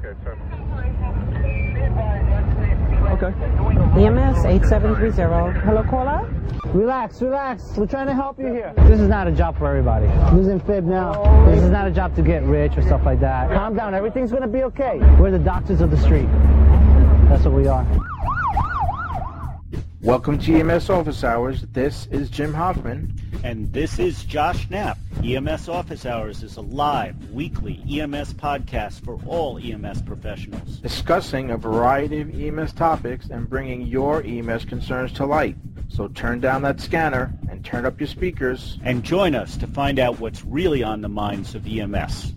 Okay. EMS 8730. Hello, caller? Relax. We're trying to help you here. This is not a job for everybody. This isn't fib now. This is not a job to get rich or stuff like that. Calm down. Everything's going to be okay. We're the doctors of the street. That's what we are. Welcome to EMS Office Hours. This is Jim Hoffman. And this is Josh Knapp. EMS Office Hours is a live, weekly EMS podcast for all EMS professionals, Discussing a variety of EMS topics and bringing your EMS concerns to light. So turn down that scanner and turn up your speakers. and join us to find out what's really on the minds of EMS.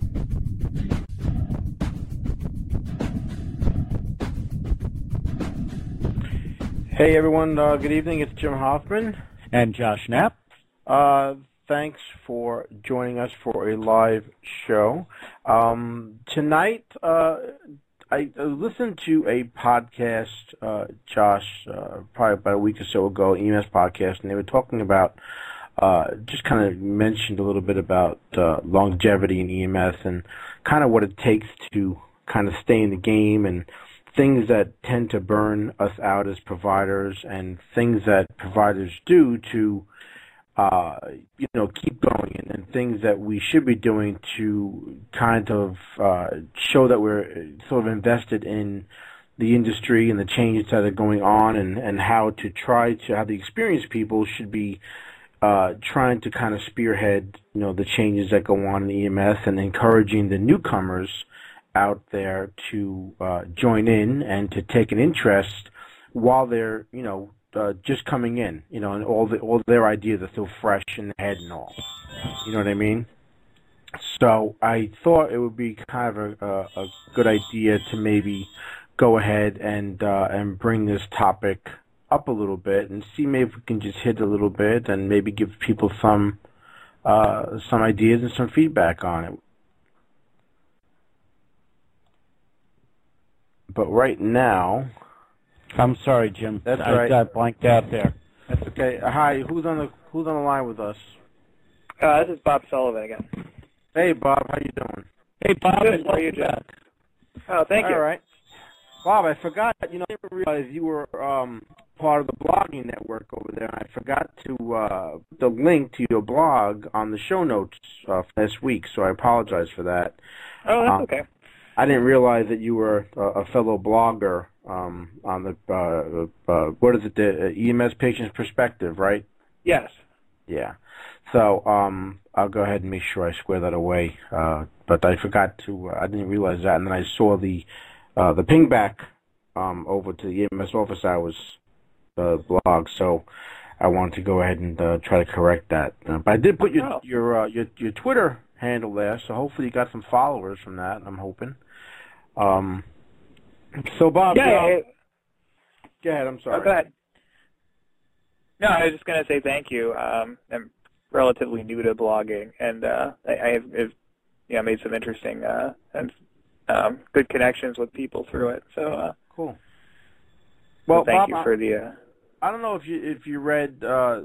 Hey everyone, good evening. It's Jim Hoffman. And Josh Knapp. Thanks for joining us for a live show. Tonight, I listened to a podcast, Josh, probably about a week or so ago, EMS podcast, and they were talking about, just kind of mentioned a little bit about longevity in EMS and kind of what it takes to kind of stay in the game and things that tend to burn us out as providers and things that providers do to keep going, and things that we should be doing to kind of show that we're sort of invested in the industry and the changes that are going on, and how the experienced people should be trying to kind of spearhead, the changes that go on in EMS and encouraging the newcomers out there to join in and to take an interest while they're, just coming in, and all their ideas are still fresh in the head and all. You know what I mean? So I thought it would be kind of a good idea to maybe go ahead and bring this topic up a little bit and see maybe if we can just hit a little bit and maybe give people some ideas and some feedback on it. But right now, I'm sorry, Jim. That's right. I got blanked out there. That's okay. Hi, who's on the line with us? This is Bob Sullivan again. Hey, Bob, how you doing? Hey, Bob. Good. How are you, Jeff? Oh, thank you. All right. Bob, I forgot, I didn't realize you were part of the blogging network over there. I forgot to put the link to your blog on the show notes for this week, so I apologize for that. Oh, that's okay. I didn't realize that you were a fellow blogger on the what is it, the EMS Patient's Perspective, right? Yes. Yeah. So I'll go ahead and make sure I square that away. But I forgot to. I didn't realize that, and then I saw the pingback over to the EMS Office Hours blog. So I wanted to go ahead and try to correct that. But I did put your Twitter handle there, so hopefully you got some followers from that. I'm hoping. So Bob, go ahead. I'm sorry. Oh, go ahead. No, I was just going to say thank you. I'm relatively new to blogging, and I have made some interesting and good connections with people through it. So cool. Well, so thank Bob, you for the. I don't know if you read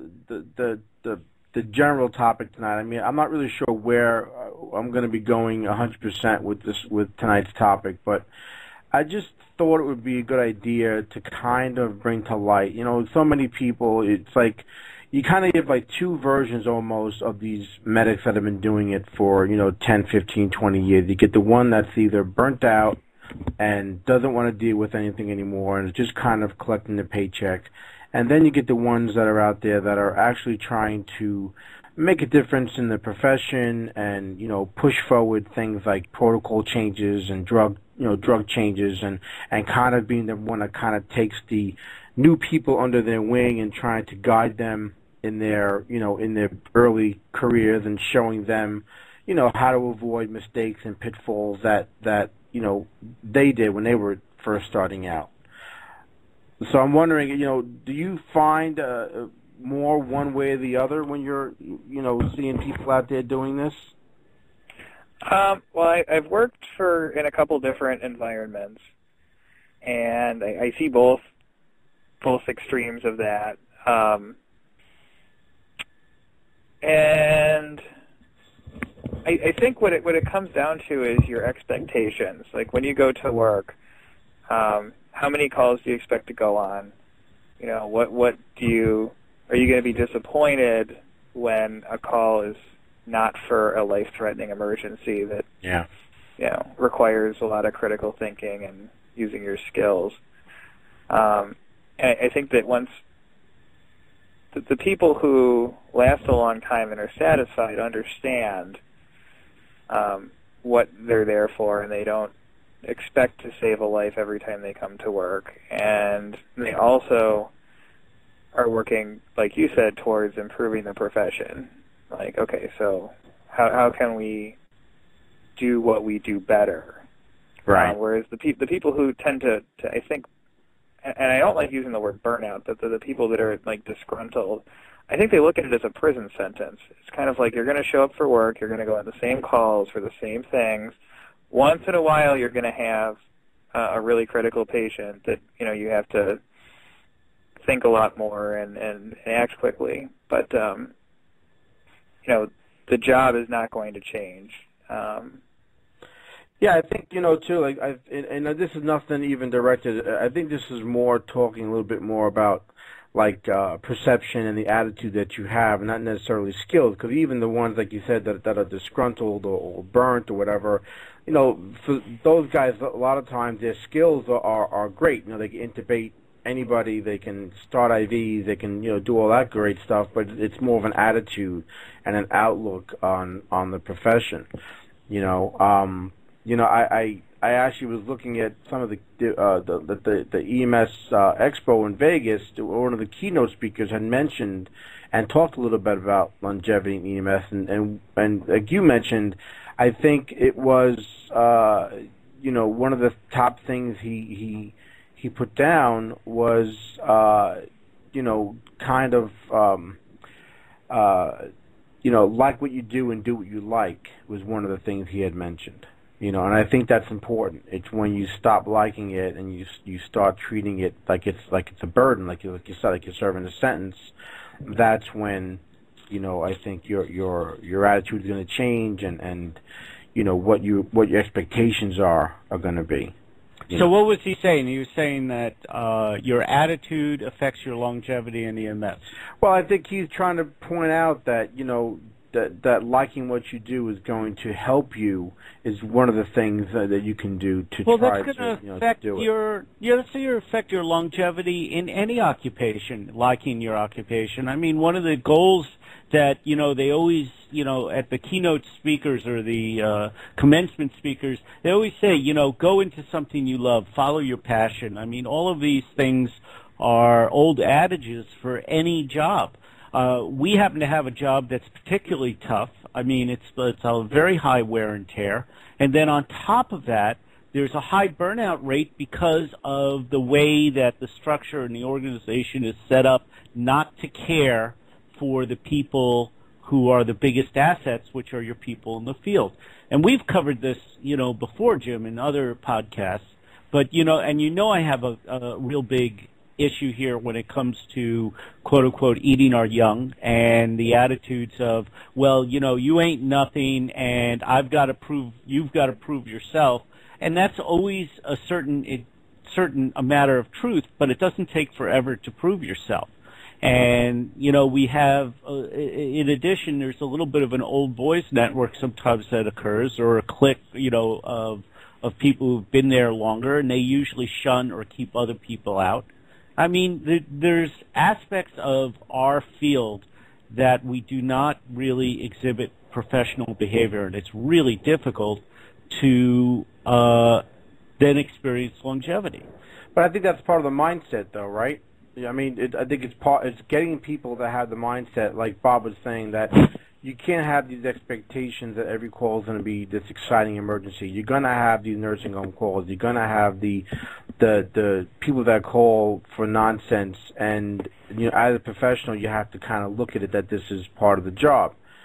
the general topic tonight. I mean, I'm not really sure where I'm going to be going 100% with tonight's topic, but I just thought it would be a good idea to kind of bring to light. So many people, it's like you kind of give like two versions almost of these medics that have been doing it for 10, 15, 20 years. You get the one that's either burnt out and doesn't want to deal with anything anymore and is just kind of collecting the paycheck. And then you get the ones that are out there that are actually trying to make a difference in the profession and, push forward things like protocol changes and drug changes and kind of being the one that kind of takes the new people under their wing and trying to guide them in their, in their early careers and showing them, how to avoid mistakes and pitfalls that they did when they were first starting out. So I'm wondering, do you find more one way or the other when you're, seeing people out there doing this? Well, I've worked in a couple different environments, and I see both extremes of that. And I think what it comes down to is your expectations. Like when you go to work, how many calls do you expect to go on? You know, are you going to be disappointed when a call is not for a life-threatening emergency that requires a lot of critical thinking and using your skills? And I think that once the people who last a long time and are satisfied understand what they're there for, and they don't expect to save a life every time they come to work, and they also are working, like you said, towards improving the profession. Like, okay, so how can we do what we do better? Right. Whereas the people who tend to, I think, and I don't like using the word burnout, but the people that are like disgruntled, I think they look at it as a prison sentence. It's kind of like you're going to show up for work, you're going to go on the same calls for the same things. Once in a while, you're going to have a really critical patient that you have to think a lot more and act quickly. But the job is not going to change. Yeah, I think too. Like, and this is nothing even directed. I think this is more talking a little bit more about like perception and the attitude that you have, not necessarily skills. Because even the ones, like you said, that are disgruntled or burnt or whatever, for those guys, a lot of times their skills are great. They can intubate anybody, they can start IVs, they can do all that great stuff. But it's more of an attitude and an outlook on the profession. I actually was looking at some of the EMS Expo in Vegas. One of the keynote speakers had mentioned and talked a little bit about longevity in EMS, and like you mentioned, I think it was one of the top things he put down was kind of like what you do and do what you like was one of the things he had mentioned. And I think that's important. It's when you stop liking it and you start treating it like it's a burden, like you said, like you're serving a sentence. That's when, I think your attitude is going to change and what your expectations are going to be. So what was he saying? He was saying that your attitude affects your longevity in EMS. Well, I think he's trying to point out that that liking what you do is going to help you is one of the things that you can do to try to that's going to affect do your that's going to affect your longevity in any occupation. Liking your occupation. I mean, one of the goals that they always at the keynote speakers or the commencement speakers, they always say go into something you love, follow your passion. I mean, all of these things are old adages for any job. We happen to have a job that's particularly tough. I mean, it's a very high wear and tear. And then on top of that, there's a high burnout rate because of the way that the structure and the organization is set up not to care for the people who are the biggest assets, which are your people in the field. And we've covered this, before, Jim, in other podcasts. But, I have a real big issue here when it comes to quote unquote eating our young and the attitudes of, well, you ain't nothing and you've got to prove yourself. And that's always a matter of truth, but it doesn't take forever to prove yourself. And, we have, in addition, there's a little bit of an old boys network sometimes that occurs, or a clique, of people who've been there longer, and they usually shun or keep other people out. I mean, there's aspects of our field that we do not really exhibit professional behavior, and it's really difficult to then experience longevity. But I think that's part of the mindset, though, right? I mean, I think it's getting people to have the mindset, like Bob was saying, that you can't have these expectations that every call is going to be this exciting emergency. You're going to have these nursing home calls. You're going to have the people that call for nonsense. And as a professional, you have to kind of look at it that this is part of the job.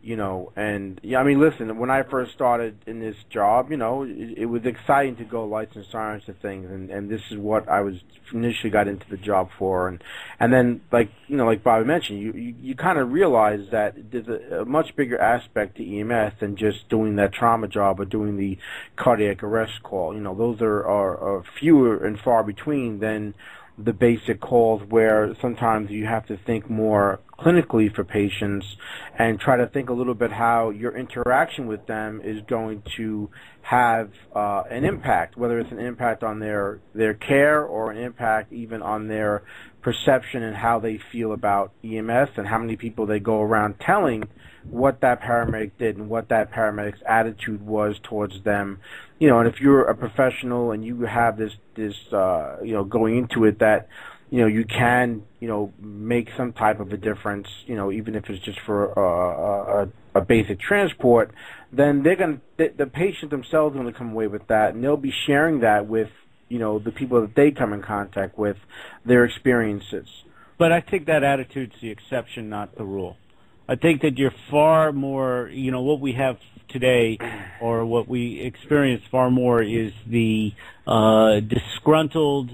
And yeah, I mean, listen, when I first started in this job, it was exciting to go licensed science to things, and this is what I was initially got into the job for, and then like Bobby mentioned, you kind of realize that there's a much bigger aspect to EMS than just doing that trauma job or doing the cardiac arrest call. Those are fewer and far between than the basic calls where sometimes you have to think more clinically for patients and try to think a little bit how your interaction with them is going to have an impact, whether it's an impact on their care or an impact even on their perception and how they feel about EMS and how many people they go around telling what that paramedic did and what that paramedic's attitude was towards them. And if you're a professional and you have this going into it that, you can, make some type of a difference, even if it's just for a basic transport, then the patient themselves are going to come away with that, and they'll be sharing that with, the people that they come in contact with, their experiences. But I think that attitude's the exception, not the rule. I think that you're far more, what we have today or what we experience far more is the disgruntled,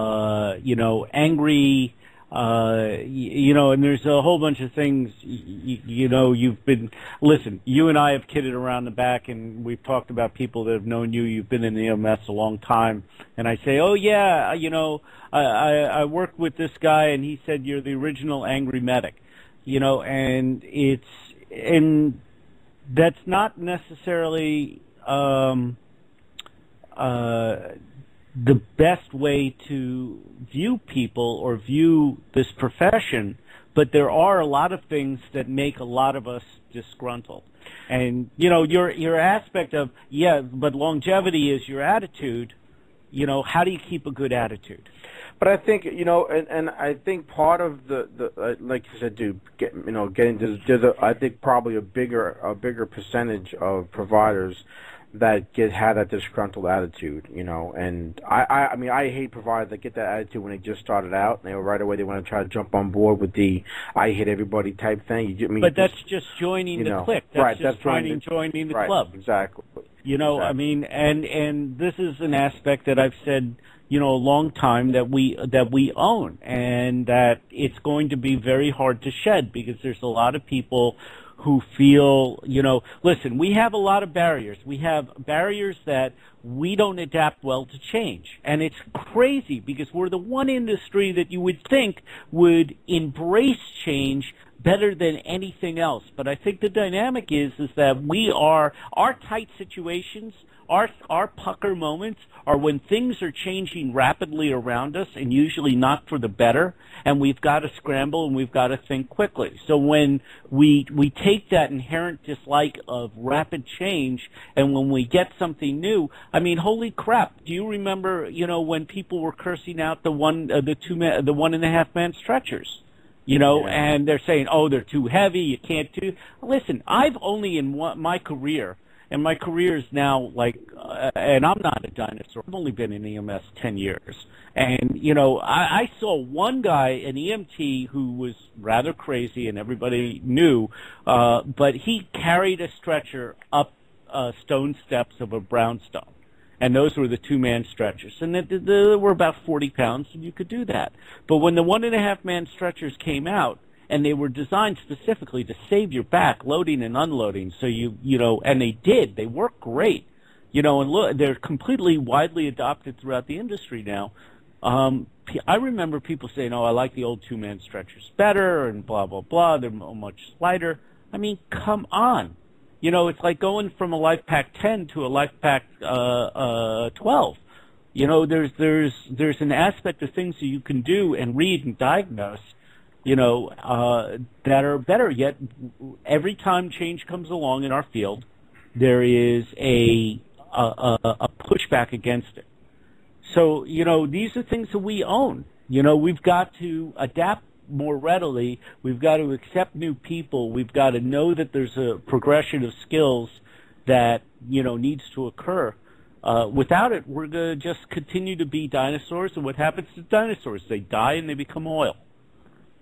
angry, and there's a whole bunch of things, listen, you and I have kidded around the back and we've talked about people that have known you. You've been in the EMS a long time. And I say, oh, yeah, I worked with this guy and he said you're the original angry medic. And that's not necessarily the best way to view people or view this profession, but there are a lot of things that make a lot of us disgruntled. And, your aspect of, but longevity is your attitude, how do you keep a good attitude? But I think, and I think part of the like you said, getting there's I think probably a bigger percentage of providers that have that disgruntled attitude, and I mean, I hate providers that get that attitude when they just started out, and right away they want to try to jump on board with the I hate everybody type thing. But that's just joining the clique. That's right, just joining the right, club. Exactly. Exactly. I mean, and this is an aspect that I've said, a long time that we own, and that it's going to be very hard to shed because there's a lot of people who feel, listen, we have a lot of barriers. We have barriers that we don't adapt well to change. And it's crazy because we're the one industry that you would think would embrace change better than anything else. But I think the dynamic is that our tight situations, our pucker moments are when things are changing rapidly around us and usually not for the better, and we've got to scramble and we've got to think quickly. So when we take that inherent dislike of rapid change and when we get something new, I mean, holy crap, do you remember, when people were cursing out the 1.5 man stretchers? And they're saying, oh, they're too heavy, you can't do. Listen, I've only in my career, and my career is now and I'm not a dinosaur. I've only been in EMS 10 years. And, I saw one guy, an EMT, who was rather crazy and everybody knew, but he carried a stretcher up stone steps of a brownstone. And those were the 2-man stretchers. And they were about 40 pounds, and you could do that. But when the 1.5-man stretchers came out, and they were designed specifically to save your back, loading and unloading, so and they did. They work great. And they're completely widely adopted throughout the industry now. I remember people saying, oh, I like the old 2-man stretchers better, and blah, blah, blah. They're much lighter. I mean, come on. It's like going from a LifePak 10 to a LifePak 12. There's an aspect of things that you can do and read and diagnose, that are better. Yet every time change comes along in our field, there is a pushback against it. So, these are things that we own. We've got to adapt more readily. We've got to accept new people. We've got to know that there's a progression of skills that, needs to occur. Without it, we're going to just continue to be dinosaurs. And what happens to dinosaurs? They die and they become oil.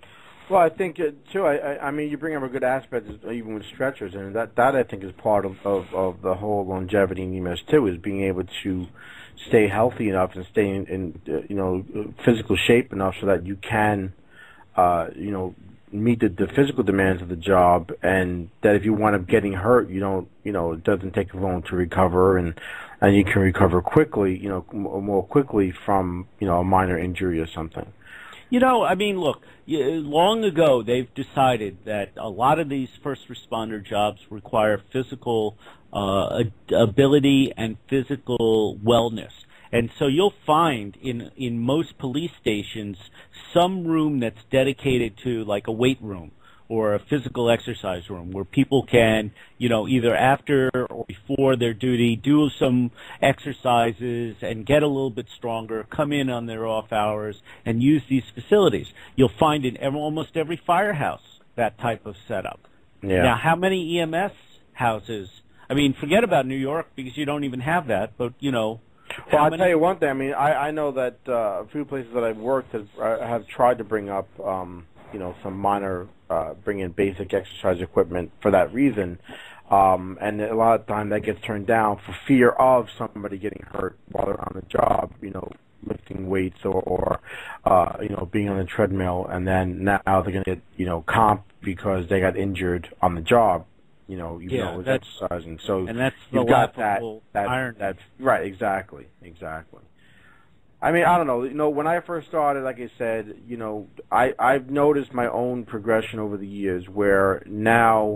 Well, I think too. I mean, you bring up a good aspect, even with stretchers, and that I think is part of the whole longevity in EMS too, is being able to stay healthy enough and stay in physical shape enough so that you can meet the physical demands of the job, and that if you wind up getting hurt, you don't it doesn't take long to recover, and you can recover quickly, more quickly from a minor injury or something. I mean, look, long ago they've decided that a lot of these first responder jobs require physical ability and physical wellness. And so you'll find in most police stations some room that's dedicated to like a weight room or a physical exercise room where people can, either after or before their duty do some exercises and get a little bit stronger, come in on their off hours and use these facilities. You'll find in almost every firehouse that type of setup. Yeah. Now, how many EMS houses? I mean, forget about New York because you don't even have that, but, Well, I'll tell you one thing. I mean, I know that a few places that I've worked have tried to bring up, some minor, bring in basic exercise equipment for that reason. And a lot of time that gets turned down for fear of somebody getting hurt while they're on the job, lifting weights or being on the treadmill. And then now they're going to get, comp because they got injured on the job. Even though it was exercising. So and that's you've got that iron. That's right, exactly. I mean, I don't know. When I first started, like I said, I've noticed my own progression over the years where now,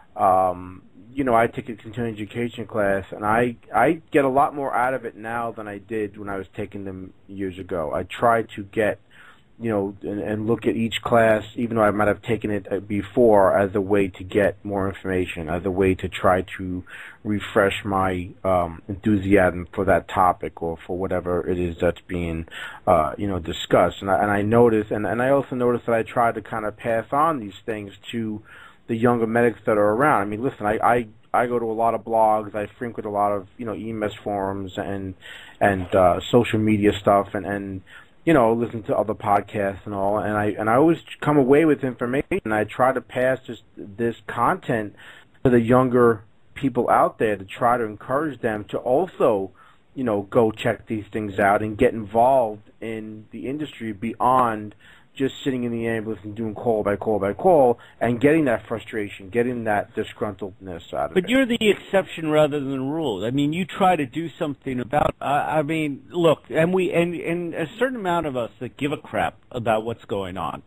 I take a continuing education class, and I get a lot more out of it now than I did when I was taking them years ago. I try to get and look at each class, even though I might have taken it before, as a way to get more information, as a way to try to refresh my enthusiasm for that topic or for whatever it is that's being, discussed. And I notice, and I also notice that I try to kind of pass on these things to the younger medics that are around. I mean, listen, I go to a lot of blogs. I frequent a lot of EMS forums and social media stuff, and listen to other podcasts and all, and I always come away with information. I try to pass just this content to the younger people out there to try to encourage them to also, go check these things out and get involved in the industry beyond just sitting in the ambulance and doing call by call by call and getting that frustration, getting that disgruntledness out of it. But you're the exception rather than the rule. I mean, you try to do something about. I mean, look, and a certain amount of us that give a crap about what's going on.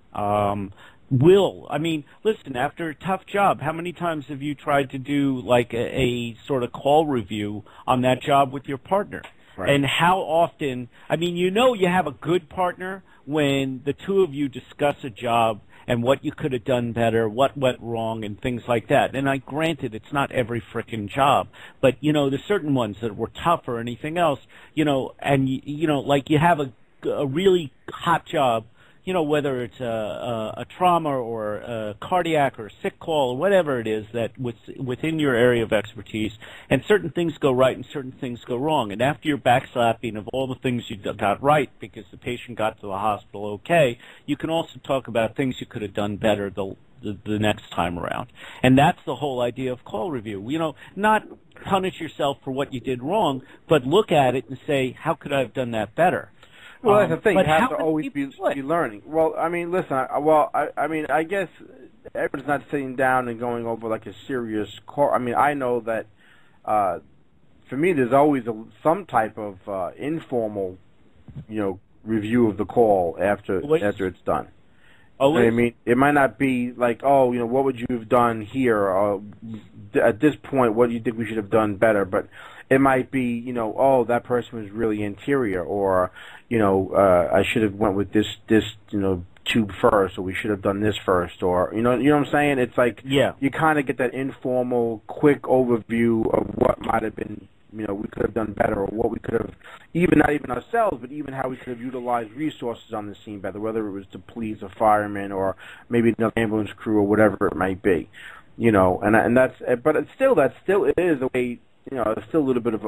I mean, listen, after a tough job, how many times have you tried to do like a sort of call review on that job with your partner? Right. And how often, I mean, you have a good partner when the two of you discuss a job and what you could have done better, what went wrong, and things like that. And granted, it's not every frickin' job, but, there's certain ones that were tough or anything else, and, like you have a really hot job, whether it's a trauma or a cardiac or a sick call or whatever it is that within your area of expertise, and certain things go right and certain things go wrong. And after your backslapping of all the things you got right because the patient got to the hospital okay, you can also talk about things you could have done better the next time around. And that's the whole idea of call review. Not punish yourself for what you did wrong, but look at it and say, how could I have done that better? Well, that's the thing. You have to many always be learning. Well, I mean, listen. I guess everyone's not sitting down and going over like a serious call. I mean, I know that for me, there's always some type of informal, review of the call after it's done. I mean, it might not be like, what would you have done here? Or at this point, what do you think we should have done better? But it might be, that person was really interior, or, I should have went with this, tube first, or we should have done this first, or, you know what I'm saying? It's like, you kind of get that informal, quick overview of what might have been, we could have done better, or what we could have, not even ourselves, but even how we could have utilized resources on the scene better, whether it was to please a fireman or maybe another ambulance crew or whatever it might be, and that's, but it still is a way, it's still a little bit of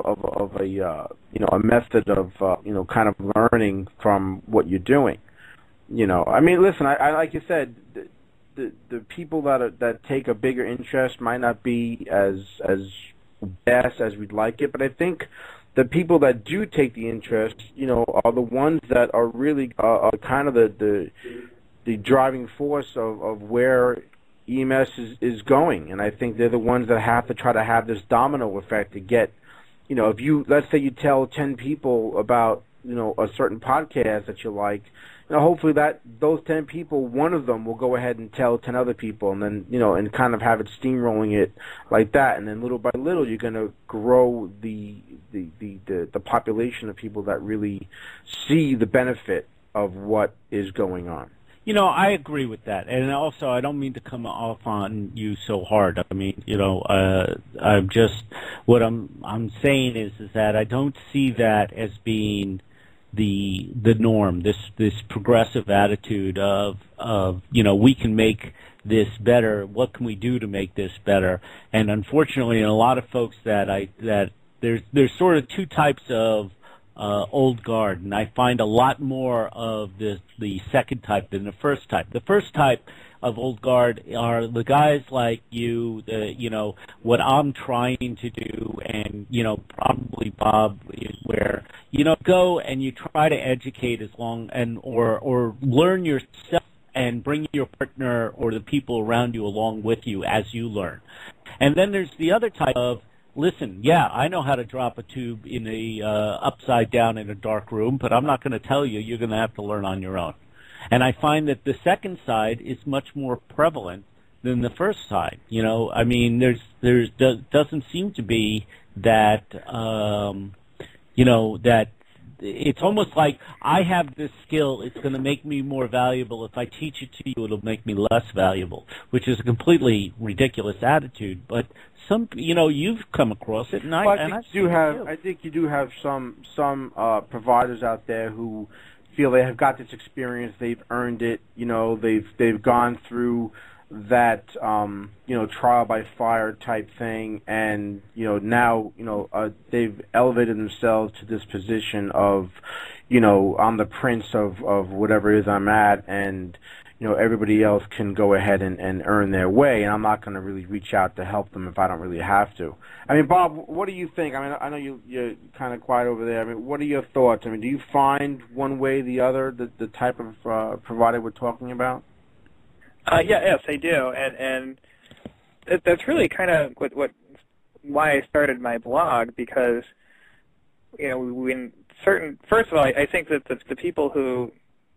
a method of, kind of learning from what you're doing. I mean, listen, I like you said, the people that take a bigger interest might not be as vast as we'd like it, but I think the people that do take the interest, are the ones that are really are kind of the driving force of where EMS is going, and I think they're the ones that have to try to have this domino effect to get, if you, let's say you tell 10 people about, a certain podcast that you like, hopefully that those 10 people, one of them will go ahead and tell 10 other people, and then, and kind of have it steamrolling it like that, and then little by little you're going to grow the population of people that really see the benefit of what is going on. I agree with that, and also I don't mean to come off on you so hard. I mean, I'm just what I'm saying is that I don't see that as being the norm. This progressive attitude of we can make this better. What can we do to make this better? And unfortunately, in a lot of folks that there's sort of two types of old guard, and I find a lot more of the second type than the first type. The first type of old guard are the guys like you, what I'm trying to do, and probably Bob, where go and you try to educate or learn yourself and bring your partner or the people around you along with you as you learn. And then there's the other type of, listen, yeah, I know how to drop a tube in a upside down in a dark room, but I'm not going to tell you. You're going to have to learn on your own. And I find that the second side is much more prevalent than the first side. I mean, there doesn't seem to be that, that it's almost like I have this skill. It's going to make me more valuable. If I teach it to you, it'll make me less valuable, which is a completely ridiculous attitude. But some, you've come across it, and I think you do have some providers out there who feel they have got this experience. They've earned it. They've gone through that trial by fire type thing, and now they've elevated themselves to this position of I'm the prince of whatever it is I'm at, and everybody else can go ahead and earn their way, and I'm not going to really reach out to help them if I don't really have to. I mean, Bob, what do you think? I mean, I know you're kind of quiet over there. I mean, what are your thoughts? I mean, do you find one way or the other the type of provider we're talking about? Yes, I do, and that's really kind of why I started my blog, because first of all, I think that the people who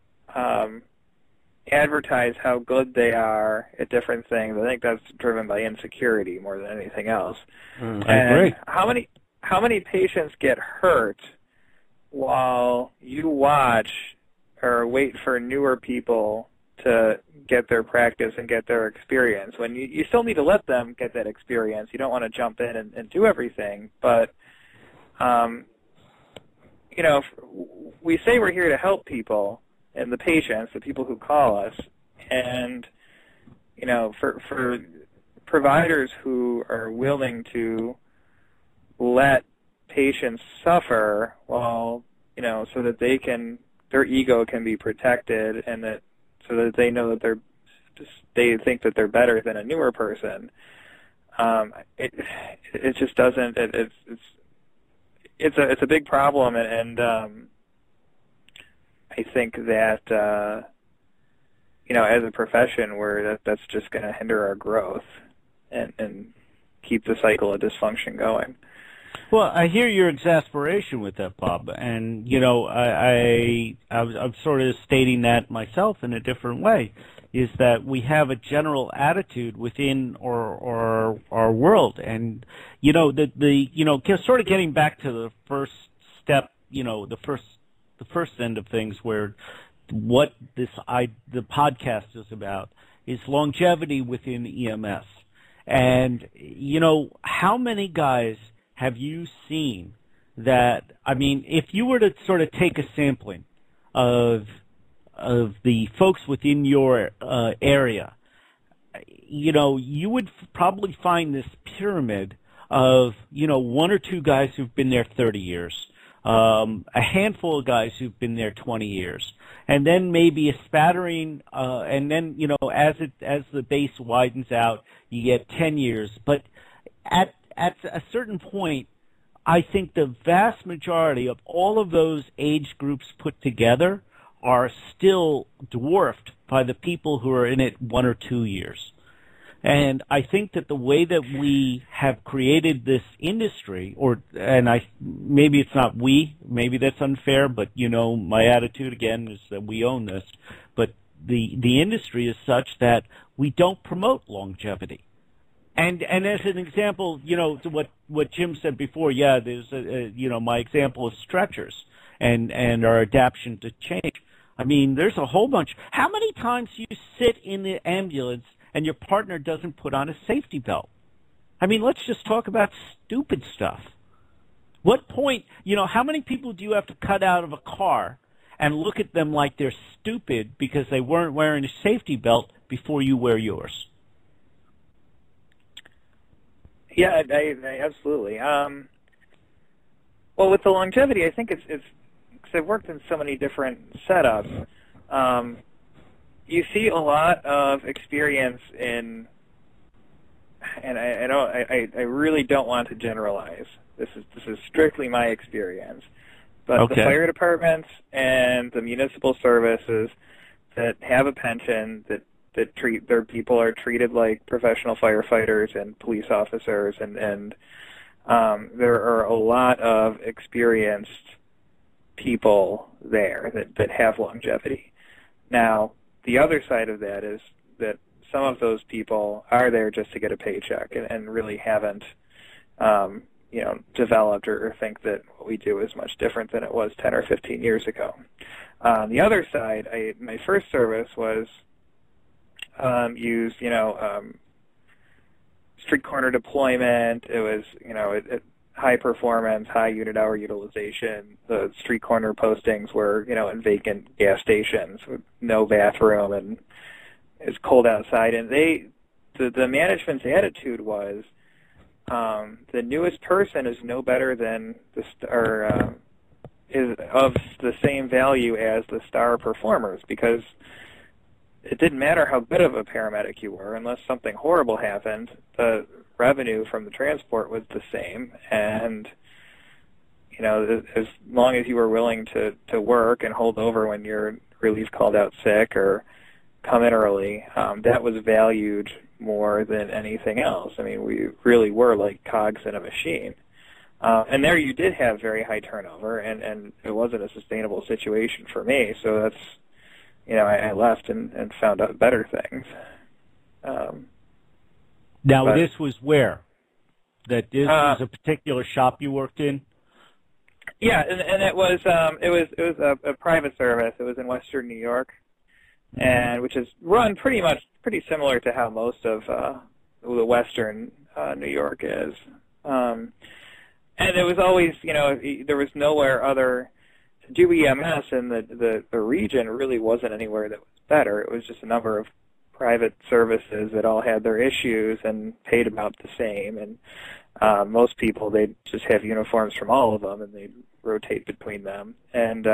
advertise how good they are at different things, I think that's driven by insecurity more than anything else. I agree. How many patients get hurt while you watch or wait for newer people to get their practice and get their experience, when you still need to let them get that experience. You don't want to jump in and do everything, but we say we're here to help people and the patients, the people who call us, and for providers who are willing to let patients suffer while so that their ego can be protected, and that so that they know that they think that they're better than a newer person. It just doesn't. It's a big problem, and I think that as a profession, that's just going to hinder our growth and keep the cycle of dysfunction going. Well, I hear your exasperation with that, Bob, and I'm sort of stating that myself in a different way. Is that we have a general attitude within our world, and sort of getting back to the first step, the first end of things, where what the podcast is about is longevity within EMS, and how many guys have you seen that, I mean, if you were to sort of take a sampling of the folks within your area, you would probably find this pyramid of, one or two guys who've been there 30 years, a handful of guys who've been there 20 years, and then maybe a spattering, and then as the base widens out, you get 10 years. But at a certain point, I think the vast majority of all of those age groups put together are still dwarfed by the people who are in it 1 or 2 years. And I think that the way that we have created this industry, maybe it's not we, maybe that's unfair, but my attitude again is that we own this. But the industry is such that we don't promote longevity. And as an example, to what Jim said before, there's my example is stretchers and our adaptation to change. I mean, there's a whole bunch. How many times do you sit in the ambulance and your partner doesn't put on a safety belt? I mean, let's just talk about stupid stuff. What point, how many people do you have to cut out of a car and look at them like they're stupid because they weren't wearing a safety belt before you wear yours? Yeah, I absolutely. Well, with the longevity, I think it's because I've worked in so many different setups. You see a lot of experience in, and I really don't want to generalize. This is strictly my experience. But okay. The fire departments and the municipal services that have a pension that treat their people are treated like professional firefighters and police officers, and there are a lot of experienced people there that have longevity. Now, the other side of that is that some of those people are there just to get a paycheck and really haven't developed or think that what we do is much different than it was 10 or 15 years ago. On the other side, my first service was used, street corner deployment. It was, high performance, high unit hour utilization. The street corner postings were, in vacant gas stations with no bathroom, and it's cold outside. And the management's attitude was, the newest person is no better than is of the same value as the star performers, because it didn't matter how good of a paramedic you were, unless something horrible happened, the revenue from the transport was the same. And, as long as you were willing to work and hold over when your relief called out sick or come in early, that was valued more than anything else. I mean, we really were like cogs in a machine. And there you did have very high turnover, and it wasn't a sustainable situation for me. So that's, I left and found out better things. Now, this was where? That this was a particular shop you worked in? Yeah, and it was a private service. It was in Western New York, and which is run pretty similar to how most of the Western New York is. And it was always, there was nowhere other to do EMS, and the region really wasn't anywhere that was better. It was just a number of private services that all had their issues and paid about the same. And most people, they'd just have uniforms from all of them, and they'd rotate between them. And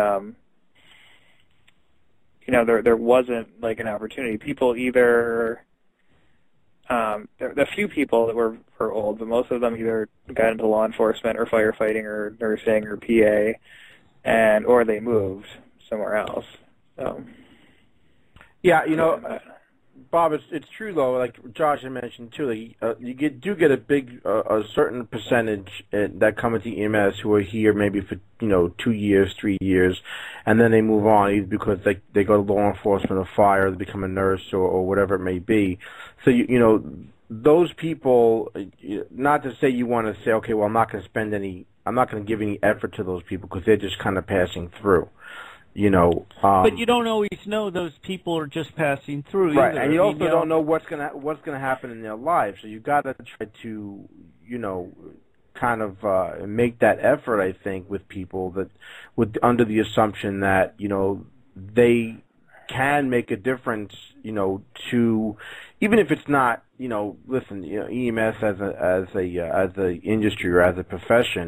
there wasn't like an opportunity. People either the few people that were old, but most of them either got into law enforcement or firefighting or nursing or PA, or they moved somewhere else. So, yeah, Bob, it's true though. Like Josh had mentioned too, you do get a certain percentage that come into EMS who are here maybe for 2 years, 3 years, and then they move on either because they go to law enforcement or fire, they become a nurse or whatever it may be. So those people, not to say you want to say, okay, well I'm not going to give any effort to those people because they're just kind of passing through. But you don't always know those people are just passing through. Right, either. and you also don't know what's gonna happen in their lives. So you got to try to, kind of make that effort. I think with people under the assumption that they can make a difference. To even if it's not. Listen, EMS as a industry or as a profession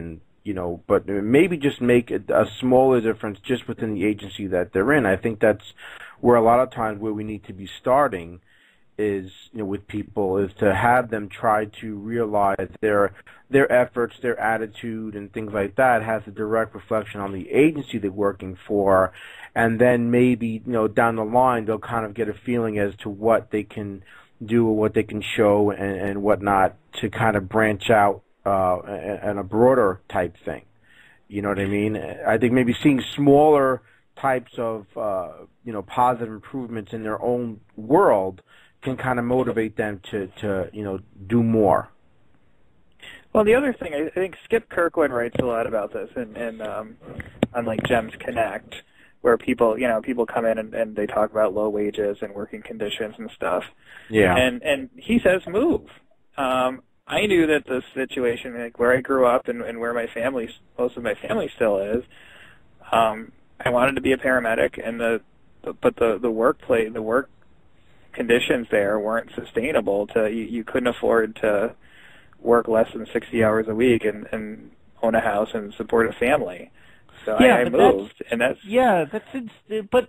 but maybe just make a smaller difference just within the agency that they're in. I think that's where a lot of times where we need to be starting is, with people, is to have them try to realize their efforts, their attitude, and things like that has a direct reflection on the agency they're working for, and then maybe, down the line they'll kind of get a feeling as to what they can do or what they can show and whatnot to kind of branch out and a broader type thing. You know what I mean? I think maybe seeing smaller types of positive improvements in their own world can kind of motivate them to do more. Well, the other thing, I think Skip Kirkwood writes a lot about this on like Gems Connect, where people come in and they talk about low wages and working conditions and stuff. Yeah. And he says move. I knew that the situation, like where I grew up and where most of my family still is, I wanted to be a paramedic, and the work conditions there weren't sustainable. You couldn't afford to work less than 60 hours a week and own a house and support a family. So I moved, and that's but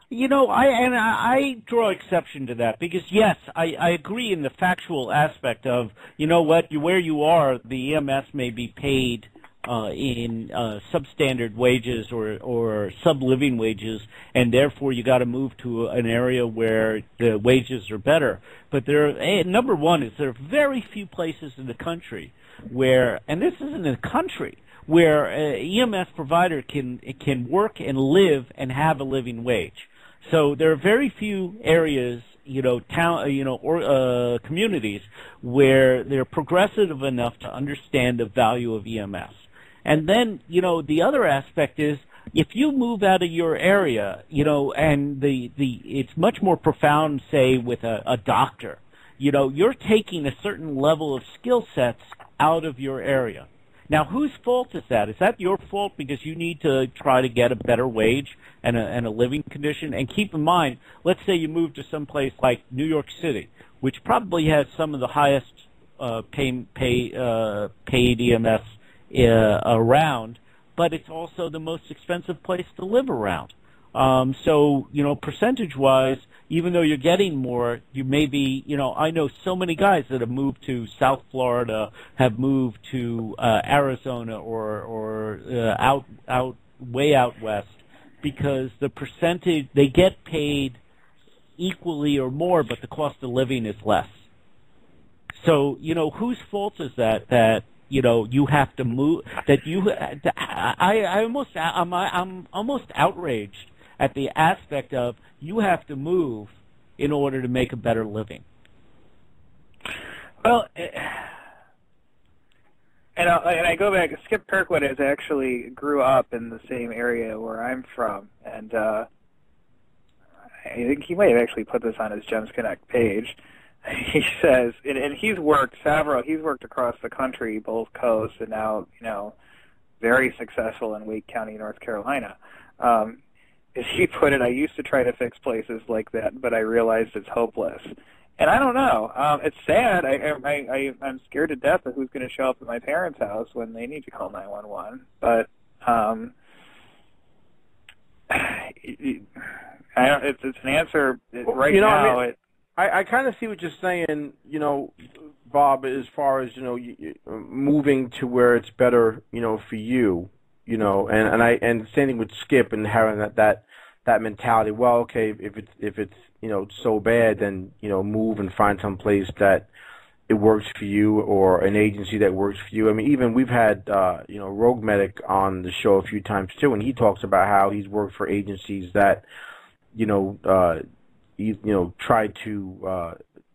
I draw exception to that because yes, I agree in the factual aspect of where you are, the EMS may be paid in substandard wages or sub-living wages, and therefore you got to move to an area where the wages are better. But number one is there are very few places in the country where, and this isn't a country, where an EMS provider can work and live and have a living wage. So there are very few areas, communities where they're progressive enough to understand the value of EMS. And then, the other aspect is if you move out of your area, and it's much more profound, say, with a doctor. You're taking a certain level of skill sets out of your area. Now, whose fault is that? Is that your fault because you need to try to get a better wage and a living condition? And keep in mind, let's say you move to some place like New York City, which probably has some of the highest paid EMS around, but it's also the most expensive place to live around. So, percentage-wise, even though you're getting more, you may be, I know so many guys that have moved to South Florida, have moved to Arizona or way out west, because the percentage, they get paid equally or more, but the cost of living is less. So, whose fault is that you have to move, I'm almost outraged at the aspect of you have to move in order to make a better living. Well, and I go back, Skip Kirkwood actually grew up in the same area where I'm from, and I think he might have actually put this on his Gems Connect page. He says, and he's worked across the country, both coasts, and now, very successful in Wake County, North Carolina. As he put it, I used to try to fix places like that, but I realized it's hopeless. And I don't know. It's sad. I'm scared to death of who's going to show up at my parents' house when they need to call 911. But it's an answer right now. I kind of see what you're saying, Bob, as far as, moving to where it's better, for you, and same thing with Skip and having that mentality. Well, okay, if it's so bad, then, move and find some place that it works for you or an agency that works for you. I mean, even we've had, Rogue Medic on the show a few times too, and he talks about how he's worked for agencies that, try to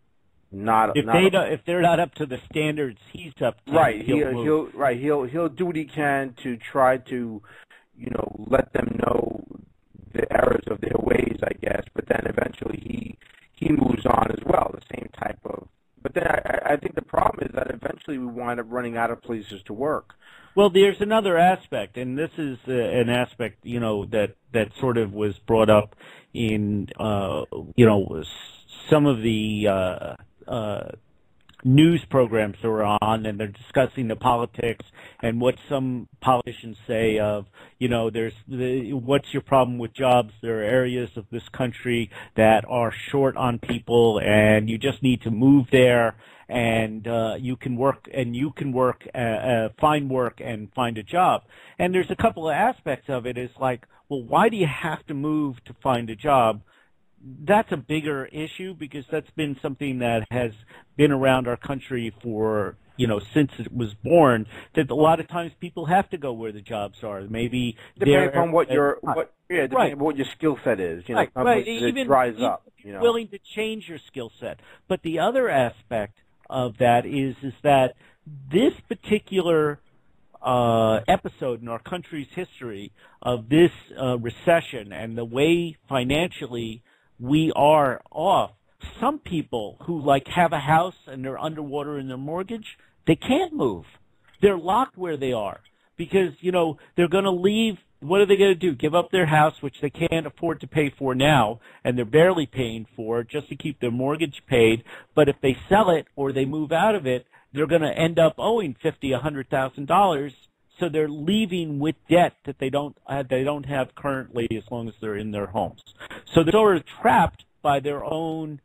if they're not up to the standards he's up to. Right. He'll do what he can to try to, let them know the errors of their ways, I guess. But then eventually he moves on as well. The same type of. But then I think the problem is that eventually we wind up running out of places to work. Well, there's another aspect, and this is an aspect, that sort of was brought up in, some of the news programs that are on, and they're discussing the politics and what some politicians say of, what's your problem with jobs? There are areas of this country that are short on people, and you just need to move there, and you can work, find work and find a job. And there's a couple of aspects of it. Is like, well, why do you have to move to find a job? That's a bigger issue, because that's been something that has been around our country for, since it was born, that a lot of times people have to go where the jobs are. Maybe depending on what your skill set is, right. It dries up. Willing to change your skill set. But the other aspect of that is that this particular episode in our country's history of this recession and the way financially we are off, some people who have a house and they're underwater in their mortgage, they can't move. They're locked where they are because, they're going to leave. What are they going to do? Give up their house, which they can't afford to pay for now, and they're barely paying for just to keep their mortgage paid. But if they sell it or they move out of it, they're going to end up owing $50,000, $100,000. So they're leaving with debt that they don't have currently, as long as they're in their homes. So they're sort of trapped by their own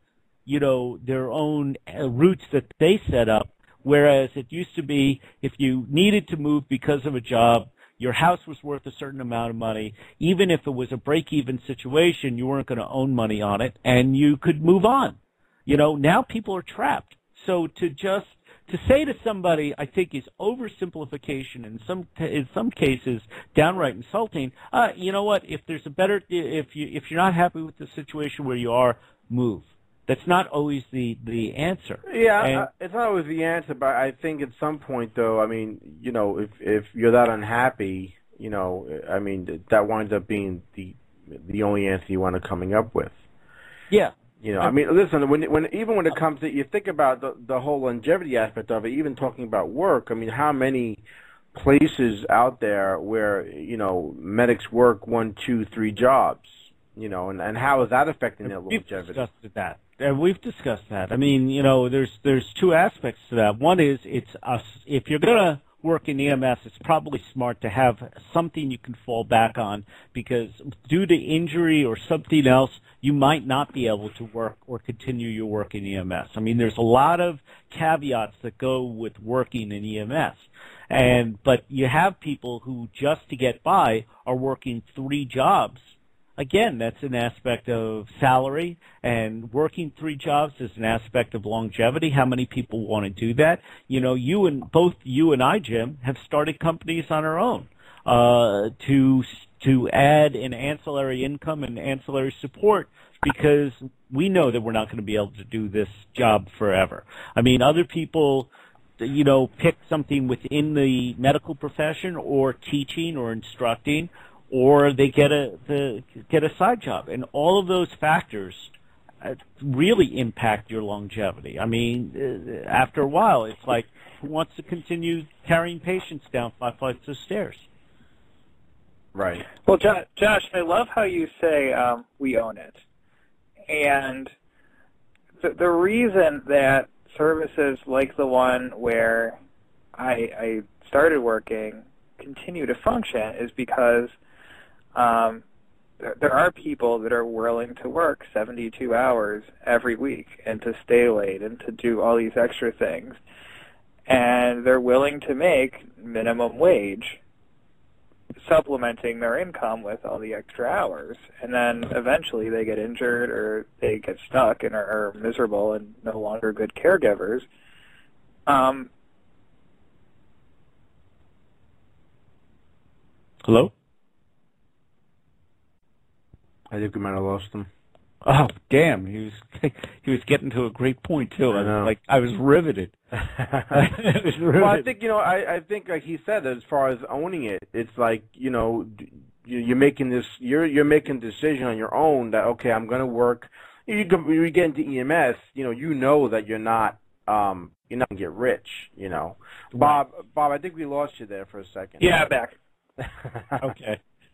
routes that they set up. Whereas it used to be, if you needed to move because of a job, your house was worth a certain amount of money. Even if it was a break-even situation, you weren't going to own money on it, and you could move on. Now people are trapped. So to say to somebody, I think, is oversimplification, and in some cases downright insulting. You know what? If you're not happy with the situation where you are, move. That's not always the answer. Yeah, it's not always the answer, but I think at some point, though, if you're that unhappy, that winds up being the only answer you wind up coming up with. Yeah. Listen, when it comes to, you think about the whole longevity aspect of it, even talking about work, how many places out there where, medics work 1, 2, 3 jobs, and how is that affecting their longevity? We've discussed that. There's two aspects to that. One is if you're going to work in EMS, it's probably smart to have something you can fall back on, because due to injury or something else, you might not be able to work or continue your work in EMS. There's a lot of caveats that go with working in EMS. But you have people who, just to get by, are working 3 jobs. Again, that's an aspect of salary, and working 3 jobs is an aspect of longevity. How many people want to do that? Both you and I, Jim, have started companies on our own to add an ancillary income and ancillary support, because we know that we're not going to be able to do this job forever. Other people, pick something within the medical profession or teaching or instructing, or they get a side job, and all of those factors really impact your longevity. After a while, it's like, who wants to continue carrying patients down 5 flights of stairs? Right. Well, Josh, I love how you say we own it, and the reason that services like the one where I started working continue to function is because there are people that are willing to work 72 hours every week and to stay late and to do all these extra things. And they're willing to make minimum wage, supplementing their income with all the extra hours. And then eventually they get injured or they get stuck and are miserable and no longer good caregivers. Hello? I think we might have lost him. Oh, damn! He was getting to a great point too. I was riveted. Well, I think I think like he said, as far as owning it, it's like you're making you're making a decision on your own that, okay, I'm going to work. You get into EMS, you know that you're not going to get rich. Bob, I think we lost you there for a second. Yeah, I'm back. Okay.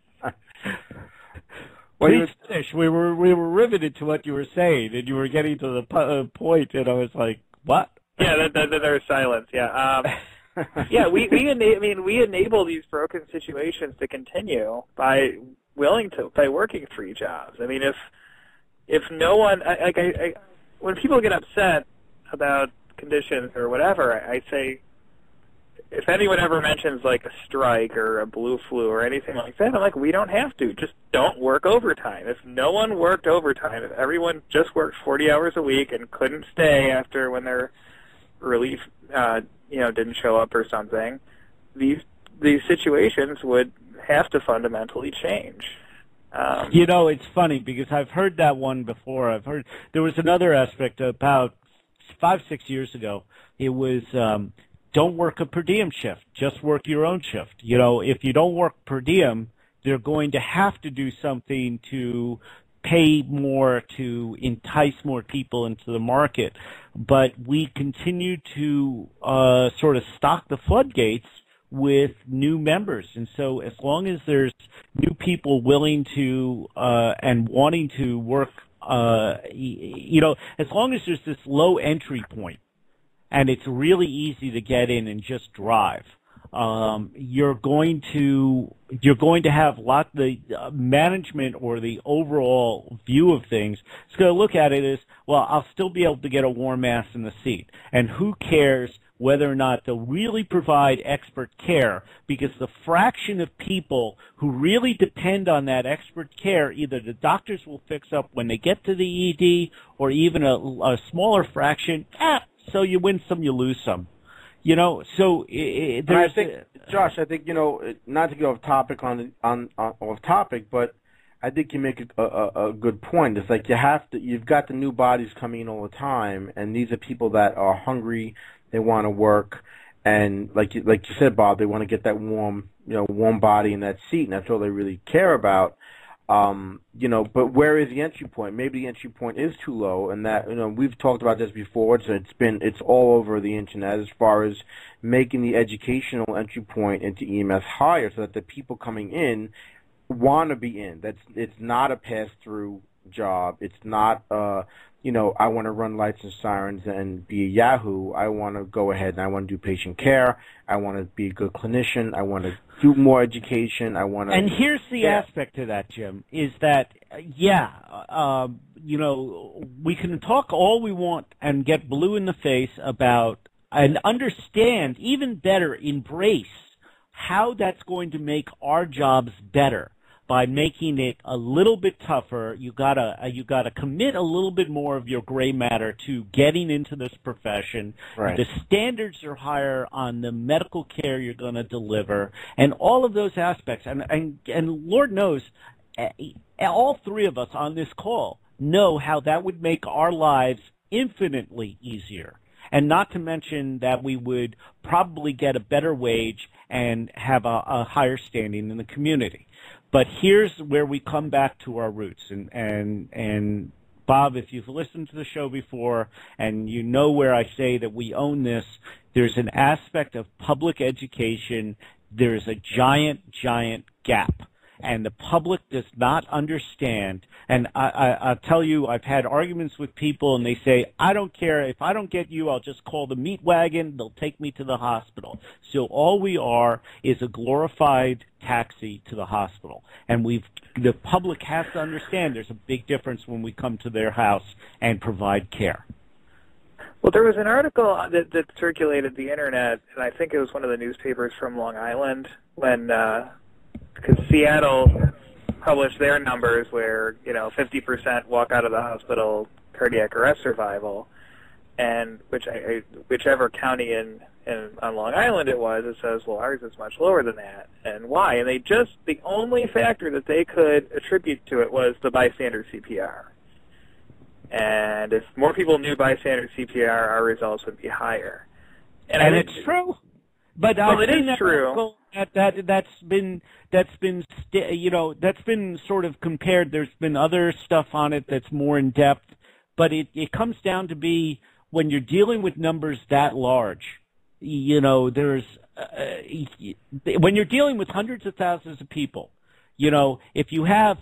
Well, please finish. We were riveted to what you were saying, and you were getting to the point, and I was like, what? Yeah, there's silence. Yeah. Yeah, we enable these broken situations to continue by working free jobs. I mean, if no one, when people get upset about conditions or whatever, I say, if anyone ever mentions like a strike or a blue flu or anything like that, I'm like, we don't have to. Just don't work overtime. If no one worked overtime, if everyone just worked 40 hours a week and couldn't stay after when their relief, didn't show up or something, these situations would have to fundamentally change. It's funny because I've heard that one before. There was another aspect about 5-6 years ago. It was don't work a per diem shift. Just work your own shift. If you don't work per diem, they're going to have to do something to pay more to entice more people into the market. But we continue to sort of stock the floodgates with new members. And so as long as there's new people willing to and wanting to work, as long as there's this low entry point and it's really easy to get in and just drive, you're going to have the management or the overall view of things. It's going to look at it as, well, I'll still be able to get a warm ass in the seat. And who cares whether or not they'll really provide expert care, because the fraction of people who really depend on that expert care, either the doctors will fix up when they get to the ED or even a smaller fraction, so you win some, you lose some. So there's. Josh, I think not to get off topic off topic, but I think you make a good point. It's like you've got the new bodies coming in all the time, and these are people that are hungry, they want to work, and like you said, Bob, they want to get that warm body in that seat, and that's all they really care about. But where is the entry point? Maybe the entry point is too low, and that we've talked about this before. It's all over the internet as far as making the educational entry point into EMS higher, so that the people coming in want to be in. It's not a pass-through job. It's not I want to run lights and sirens and be a Yahoo. I want to go ahead and I want to do patient care. I want to be a good clinician. I want to do more education. I want to. And here's the aspect to that, Jim, is that we can talk all we want and get blue in the face about and understand, even better, embrace how that's going to make our jobs better. By making it a little bit tougher, you gotta commit a little bit more of your gray matter to getting into this profession. Right. The standards are higher on the medical care you're going to deliver, and all of those aspects. And Lord knows, all three of us on this call know how that would make our lives infinitely easier. And not to mention that we would probably get a better wage and have a higher standing in the community. But here's where we come back to our roots. And Bob, if you've listened to the show before and you know where I say that we own this, there's an aspect of public education. There's a giant, giant gap. And the public does not understand. And I'll tell you, I've had arguments with people, and they say, I don't care. If I don't get you, I'll just call the meat wagon. They'll take me to the hospital. So all we are is a glorified taxi to the hospital. And the public has to understand there's a big difference when we come to their house and provide care. Well, there was an article that circulated the internet, and I think it was one of the newspapers from Long Island, when because Seattle published their numbers where 50% walk out of the hospital cardiac arrest survival, and whichever county on Long Island it was, it says, well, ours is much lower than that, and why? And the only factor that they could attribute to it was the bystander CPR. And if more people knew bystander CPR, our results would be higher. And it's true. But it is true. That's been sort of compared. There's been other stuff on it that's more in depth, but it comes down to be when you're dealing with numbers that large. There's when you're dealing with hundreds of thousands of people. If you have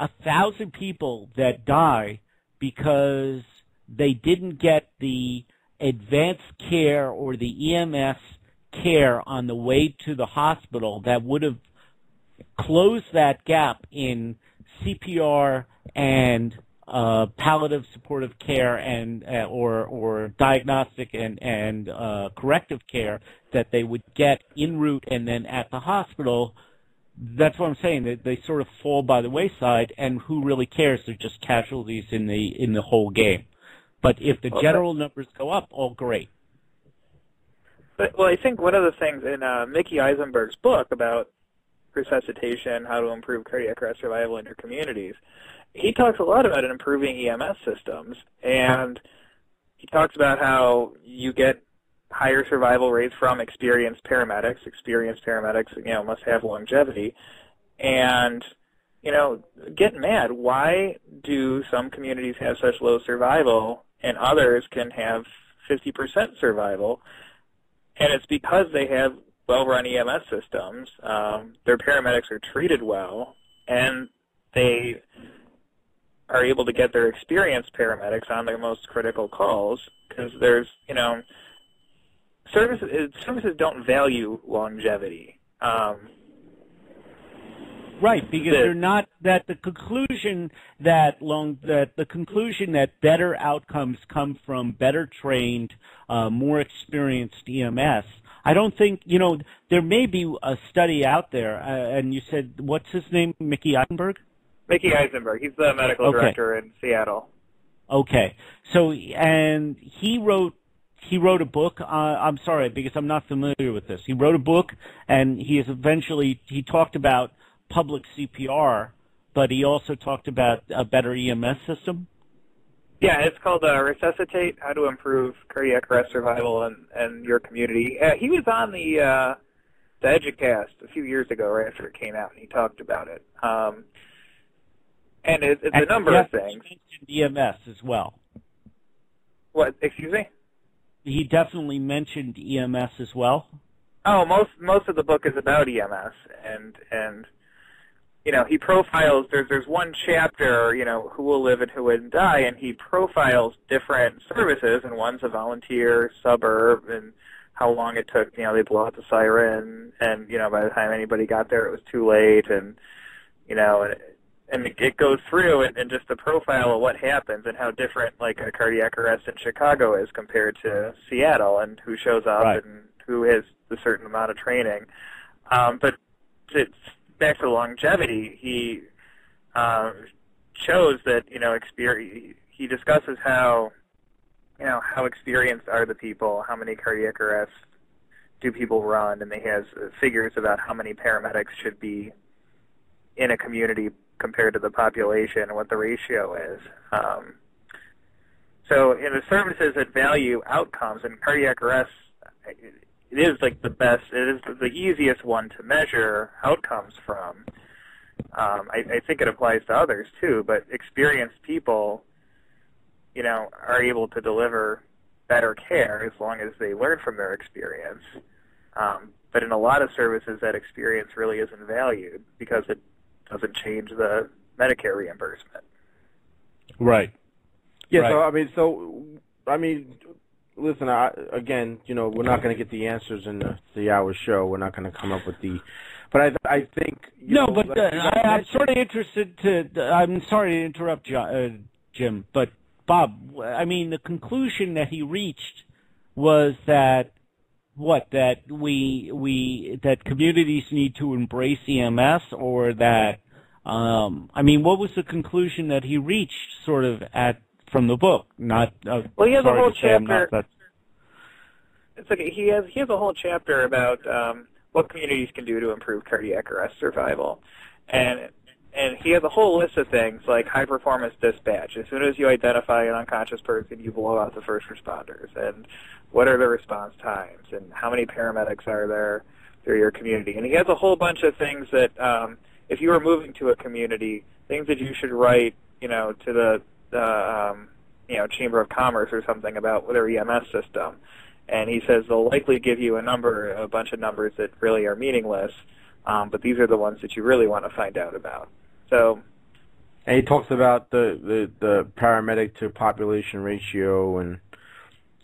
1,000 people that die because they didn't get the advanced care or the EMS care on the way to the hospital that would have closed that gap in CPR and palliative supportive care and or diagnostic and corrective care that they would get en route and then at the hospital. That's what I'm saying. They sort of fall by the wayside, and who really cares? They're just casualties in the whole game. But if the general numbers go up, all great. Well, I think one of the things in Mickey Eisenberg's book about resuscitation, how to improve cardiac arrest survival in your communities, he talks a lot about improving EMS systems, and he talks about how you get higher survival rates from experienced paramedics. Experienced paramedics, must have longevity. And, get mad. Why do some communities have such low survival and others can have 50% survival? And it's because they have well-run EMS systems. Their paramedics are treated well, and they are able to get their experienced paramedics on their most critical calls because there's, services don't value longevity. Right, because they're not that the conclusion that better outcomes come from better trained, more experienced EMS. I don't think there may be a study out there, and you said what's his name, Mickey Eisenberg? Mickey Eisenberg. He's the medical director in Seattle. Okay, so and he wrote a book. I'm sorry because I'm not familiar with this. He wrote a book, and he talked about public CPR, but he also talked about a better EMS system. Yeah, it's called Resuscitate: How to Improve Cardiac Arrest Survival in Your Community. He was on the Educast a few years ago, right after it came out, and he talked about it. And it's a number of things. He mentioned EMS as well. What? Excuse me? He definitely mentioned EMS as well. Oh, most of the book is about EMS, and he profiles. There's one chapter, who will live and who wouldn't die, and he profiles different services, and one's a volunteer suburb, and how long it took. They blow out the siren, and by the time anybody got there, it was too late, and it goes through and just the profile of what happens and how different like a cardiac arrest in Chicago is compared to Seattle, and who shows up and who has a certain amount of training. But it's back to longevity. He shows that he discusses how experienced are the people, how many cardiac arrests do people run, and he has figures about how many paramedics should be in a community compared to the population and what the ratio is. So in the services that value outcomes, and cardiac arrest, it is like the best, it is the easiest one to measure outcomes from. I think it applies to others too, but experienced people, are able to deliver better care as long as they learn from their experience. But in a lot of services, that experience really isn't valued because it doesn't change the Medicare reimbursement. Right. Yeah. Right. So listen. Again, we're not going to get the answers in the hour show. We're not going to come up with the. But I think. I'm sort of interested I'm sorry to interrupt, Jim, but Bob. The conclusion that he reached was that. That that communities need to embrace EMS, or that what was the conclusion that he reached sort of from the book? Not well, he has a whole chapter. It's okay. He has a whole chapter about what communities can do to improve cardiac arrest survival, and he has a whole list of things like high performance dispatch. As soon as you identify an unconscious person, you blow out the first responders, and what are the response times, and how many paramedics are there through your community. And he has a whole bunch of things that, if you were moving to a community, things that you should write, to the Chamber of Commerce or something about their EMS system. And he says they'll likely give you a bunch of numbers that really are meaningless, but these are the ones that you really want to find out about. So. And he talks about the paramedic to population ratio and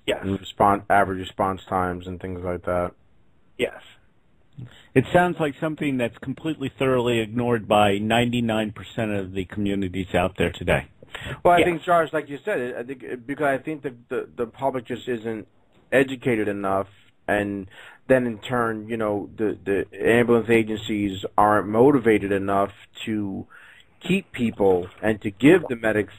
Yes. And average response times and things like that. Yes. It sounds like something that's completely thoroughly ignored by 99% of the communities out there today. Well, I think, Charles, like you said, because I think the public just isn't educated enough, and then in turn, the ambulance agencies aren't motivated enough to keep people and to give the medics,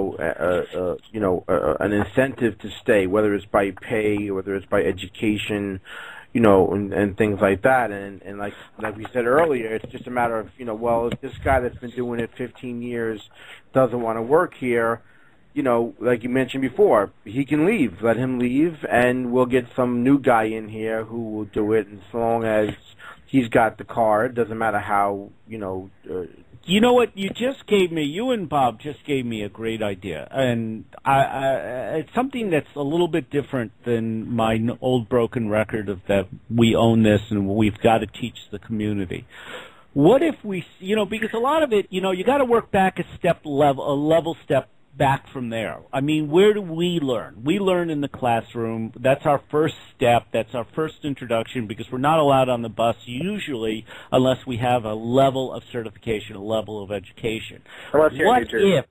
an incentive to stay, whether it's by pay, whether it's by education, and things like that. And like we said earlier, it's just a matter of, well, if this guy that's been doing it 15 years doesn't want to work here, like you mentioned before, he can leave. Let him leave, and we'll get some new guy in here who will do it. And as long as he's got the card, doesn't matter how, You know what? You and Bob just gave me a great idea, and it's something that's a little bit different than my old broken record of that we own this and we've got to teach the community. What if we, because a lot of it, you got to work back a level step back from there. I mean, where do we learn? We learn in the classroom. That's our first step. That's our first introduction, because we're not allowed on the bus usually unless we have a level of certification, a level of education. Unless you're what in New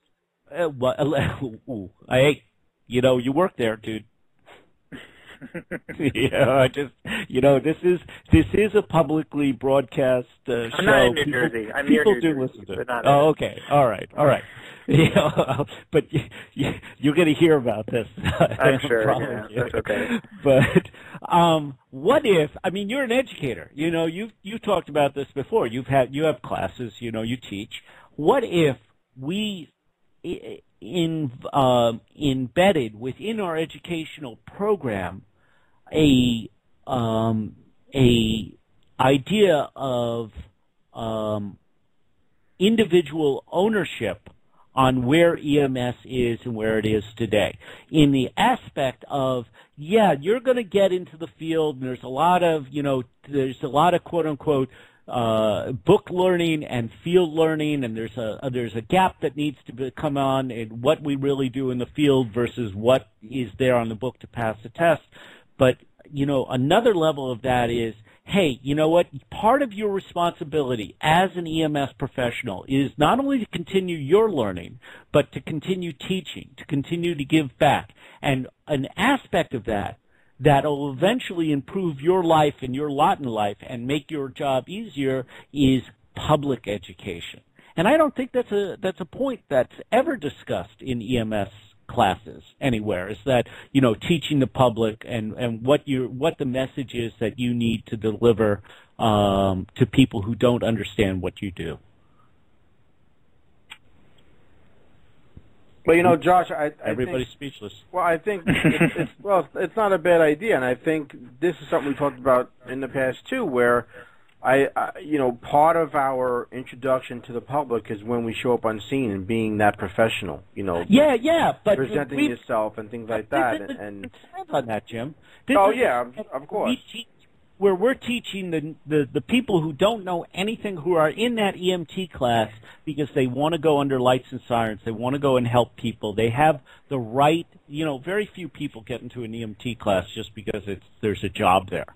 if? You work there, dude. This is a publicly broadcast show. I'm not in New Jersey. I'm near New Jersey. Listen to it. Okay. All right. But you're going to hear about this. I'm sure. Yeah, that's okay. But what if? I mean, you're an educator. You've talked about this before. You have classes. You teach. What if we embedded within our educational program a idea of individual ownership on where EMS is and where it is today, in the aspect of, you're going to get into the field, and there's a lot of quote unquote book learning and field learning, and there's a gap that needs to come on in what we really do in the field versus what is there on the book to pass the test. But another level of that is, hey, you know what? Part of your responsibility as an EMS professional is not only to continue your learning, but to continue teaching, to continue to give back. And an aspect of that will eventually improve your life and your lot in life and make your job easier is public education. And I don't think that's a point that's ever discussed in EMS classes anywhere, is that, teaching the public and what the message is that you need to deliver to people who don't understand what you do. Well, Josh, everybody's think, speechless. Well, I think it's not a bad idea, and I think this is something we talked about in the past too, where part of our introduction to the public is when we show up on scene and being that professional, but presenting yourself and things like that, and on that, Jim. Of course. Where we're teaching the people who don't know anything, who are in that EMT class because they want to go under lights and sirens, they want to go and help people. They have the right, very few people get into an EMT class just because there's a job there.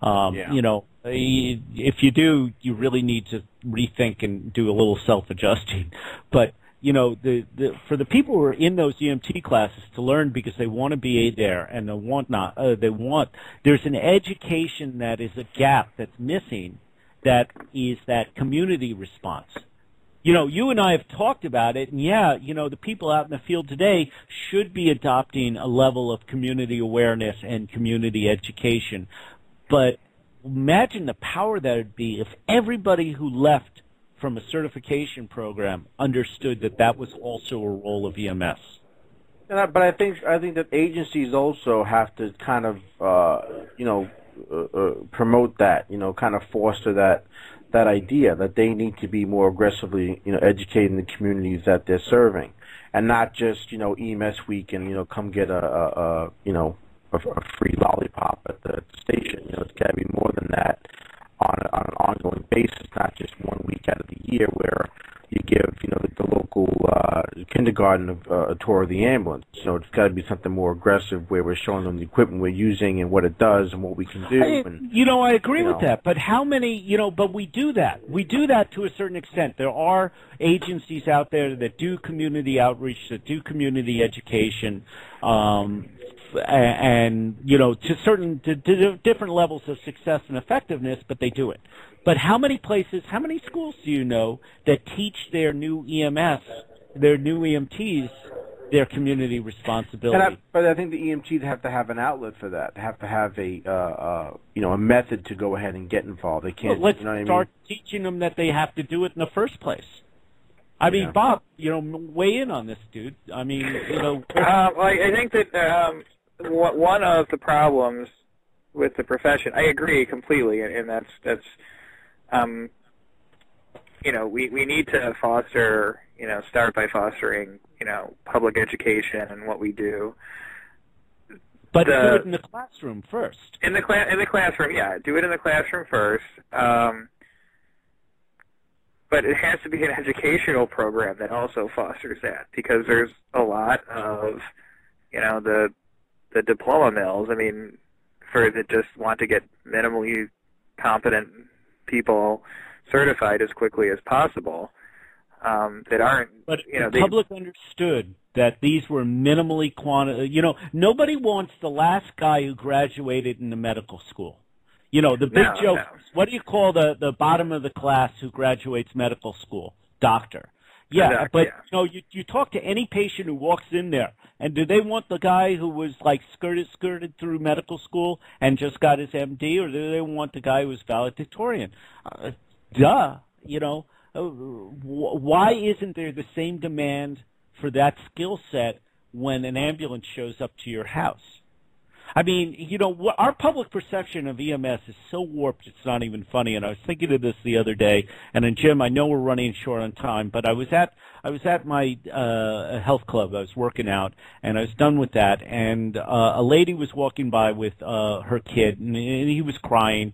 If you do, you really need to rethink and do a little self-adjusting. But for the people who are in those EMT classes to learn because they want to be there and there's an education that is a gap that's missing, that is that community response. You and I have talked about it, and the people out in the field today should be adopting a level of community awareness and community education. But imagine the power that it would be if everybody who left from a certification program understood that was also a role of EMS. But I think that agencies also have to kind of promote that, kind of foster that idea that they need to be more aggressively educating the communities that they're serving, and not just EMS week and come get a free lollipop at the station. It's got to be more than that on an ongoing basis, not just 1 week out of the year where you give the local kindergarten a tour of the ambulance. So it's got to be something more aggressive where we're showing them the equipment we're using and what it does and what we can do. I agree with that. But how many, but we do that. We do that to a certain extent. There are agencies out there that do community outreach, that do community education, and to different levels of success and effectiveness, but they do it. But how many schools do you know that teach their new EMS, their new EMTs, their community responsibility? But I think the EMTs have to have an outlet for that. They have to have a method to go ahead and get involved. They can't. Well, let's start teaching them that they have to do it in the first place. I mean, Bob, weigh in on this, dude. I mean, I think that one of the problems with the profession, I agree completely, and that's we need to foster, start by fostering, public education and what we do. But do it in the classroom first. In the classroom, yeah, do it in the classroom first. But it has to be an educational program that also fosters that, because there's a lot of, the diploma mills. I mean, that just want to get minimally competent people certified as quickly as possible. That aren't. But the public understood that these were minimally nobody wants the last guy who graduated in the medical school. The big joke. No. What do you call the bottom of the class who graduates medical school? Doctor. Yeah, but you talk to any patient who walks in there, and do they want the guy who was like skirted through medical school and just got his MD, or do they want the guy who was valedictorian? Why isn't there the same demand for that skill set when an ambulance shows up to your house? I mean, our public perception of EMS is so warped it's not even funny. And I was thinking of this the other day. And then, Jim, I know we're running short on time, but I was at my health club. I was working out, and I was done with that. And a lady was walking by with her kid, and he was crying.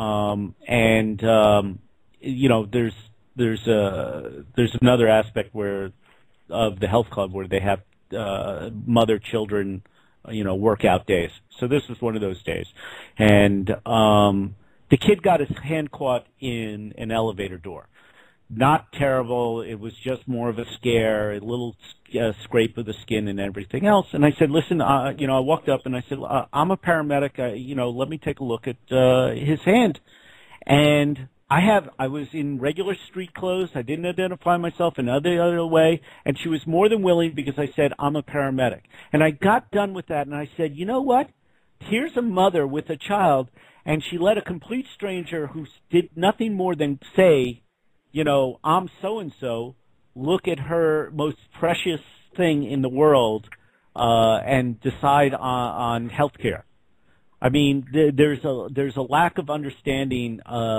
There's another aspect of the health club where they have mother-children workout days. So this was one of those days. And the kid got his hand caught in an elevator door. Not terrible. It was just more of a scare, a little scrape of the skin and everything else. And I said, listen, I walked up and I said, I'm a paramedic. Let me take a look at his hand. And I was in regular street clothes. I didn't identify myself in other way, and she was more than willing because I said, I'm a paramedic. And I got done with that, and I said, you know what? Here's a mother with a child, and she let a complete stranger who did nothing more than say, I'm so-and-so, look at her most precious thing in the world and decide on health care. I mean, there's a lack of understanding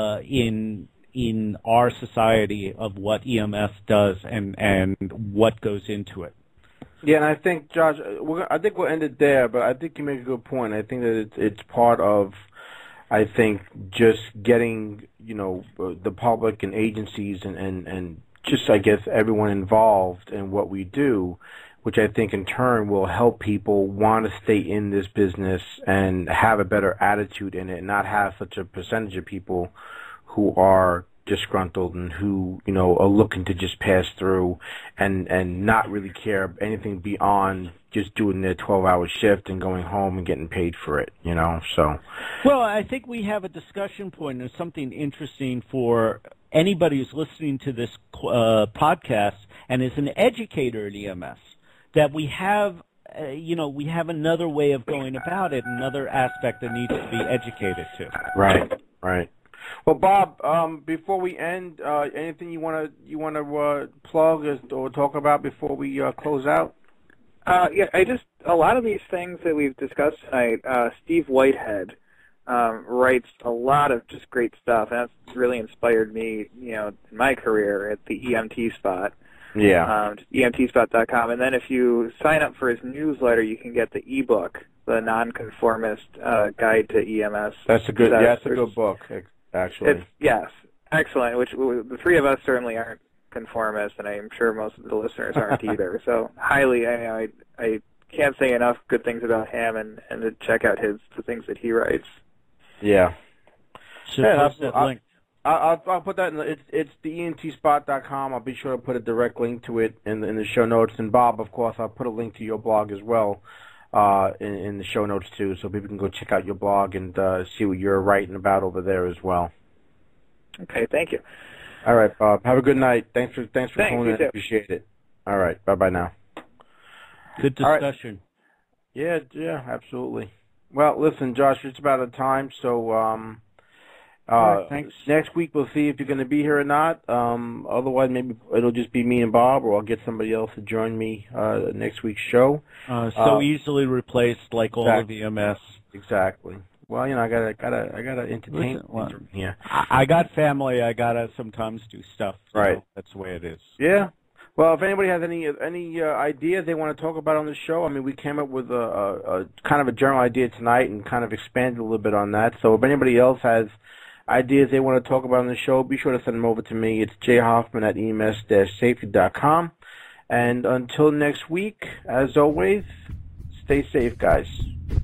in our society of what EMS does and what goes into it. Yeah, and I think, Josh, I think we'll end it there, but I think you make a good point. I think that it's part of, I think, just getting, the public and agencies and just, I guess, everyone involved in what we do, which I think in turn will help people want to stay in this business and have a better attitude in it and not have such a percentage of people who are disgruntled and who, are looking to just pass through and not really care anything beyond just doing their 12-hour shift and going home and getting paid for it, so. Well, I think we have a discussion point and something interesting for anybody who's listening to this podcast and is an educator in EMS. That we have, we have another way of going about it, another aspect that needs to be educated to. Right. Well, Bob, before we end, anything you want to plug or talk about before we close out? Yeah, a lot of these things that we've discussed tonight. Steve Whitehead writes a lot of just great stuff, and that's really inspired me, in my career at the EMT Spot. Yeah. EMTspot.com. And then if you sign up for his newsletter, you can get the ebook, The Nonconformist Guide to EMS. That's a good book, actually. Yes, excellent, which the three of us certainly aren't conformist, and I'm sure most of the listeners aren't either. So highly, I can't say enough good things about him, and to check out the things that he writes. Yeah. So post that link. I'll put that in. It's theentspot.com. I'll be sure to put a direct link to it in the show notes. And Bob, of course, I'll put a link to your blog as well in the show notes too, so people can go check out your blog and see what you're writing about over there as well. Okay, thank you. All right, Bob. Have a good night. Thanks for calling in. Too. Appreciate it. All right. Bye now. Good discussion. Right. Yeah, absolutely. Well, listen, Josh, it's about a time, so right, thanks. Next week we'll see if you're going to be here or not. Otherwise, maybe it'll just be me and Bob, or I'll get somebody else to join me next week's show. So easily replaced, like all of EMS. Exactly. Well, I gotta entertain here. I got family. I gotta sometimes do stuff. Right. That's the way it is. Yeah. Well, if anybody has any ideas they want to talk about on the show, I mean, we came up with a kind of a general idea tonight and kind of expanded a little bit on that. So if anybody else has ideas they want to talk about on the show, be sure to send them over to me. It's jhoffman@ems-safety.com. And until next week, as always, stay safe, guys.